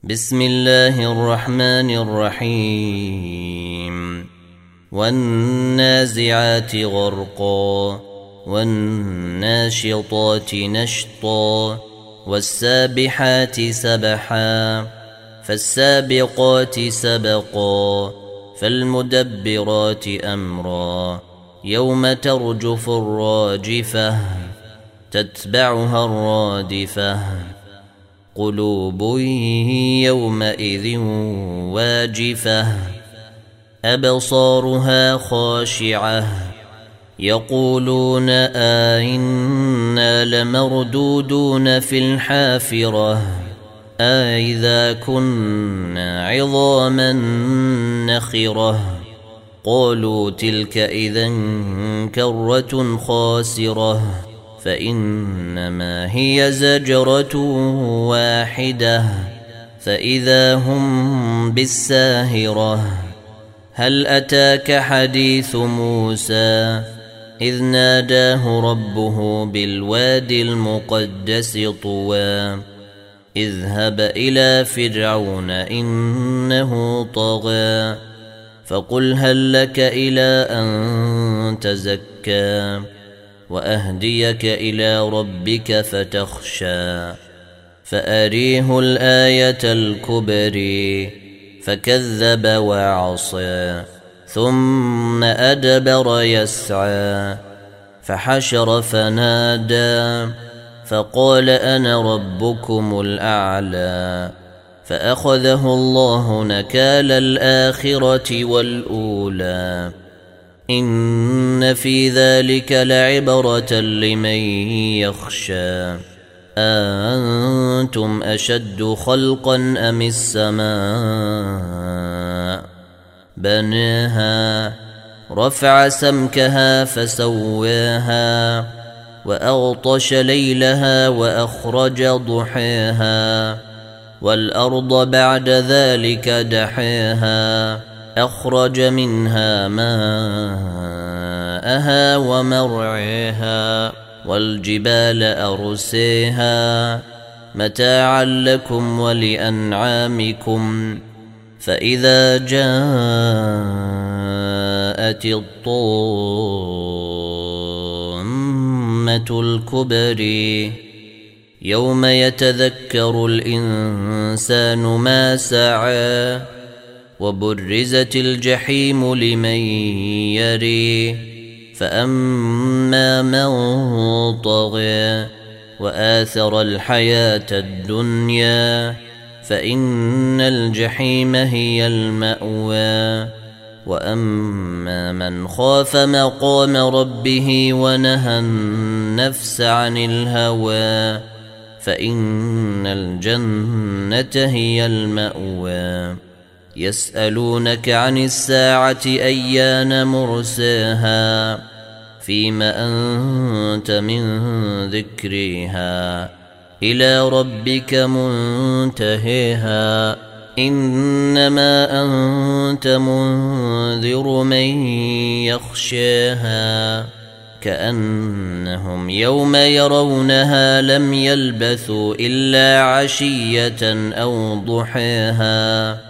بسم الله الرحمن الرحيم والنازعات غرقا والناشطات نشطا والسابحات سبحا فالسابقات سبقا فالمدبرات أمرا يوم ترجف الراجفة تتبعها الرادفة قلوب يومئذ واجفة أبصارها خاشعة يقولون أئنا لمردودون في الحافرة أئذا كنا عظاما نخرة قالوا تلك إذا كرة خاسرة فإنما هي زجرة واحدة فإذا هم بالساهرة هل أتاك حديث موسى إذ ناداه ربه بالوادي المقدس طوى اذهب إلى فرعون إنه طغى فقل هل لك إلى أن تزكى وأهديك إلى ربك فتخشى فأريه الآية الكبرى فكذب وعصى ثم أدبر يسعى فحشر فنادى فقال أنا ربكم الأعلى فأخذه الله نكال الآخرة والأولى إن في ذلك لعبرة لمن يخشى أأنتم أشد خلقا أم السماء بناها رفع سمكها فسواها وأغطش ليلها وأخرج ضحاها والأرض بعد ذلك دحاها أخرج منها ماءها ومرعاها والجبال أرسيها متاعا لكم ولأنعامكم فإذا جاءت الطامة الكبرى يوم يتذكر الإنسان ما سعى وبرزت الجحيم لمن يري فأما من طغى وآثر الحياة الدنيا فإن الجحيم هي المأوى وأما من خاف مقام ربه ونهى النفس عن الهوى فإن الجنة هي المأوى يسألونك عن الساعة أيان مرساها فيما أنت من ذكرها إلى ربك منتهيها إنما أنت منذر من يخشاها كأنهم يوم يرونها لم يلبثوا إلا عشية أو ضحاها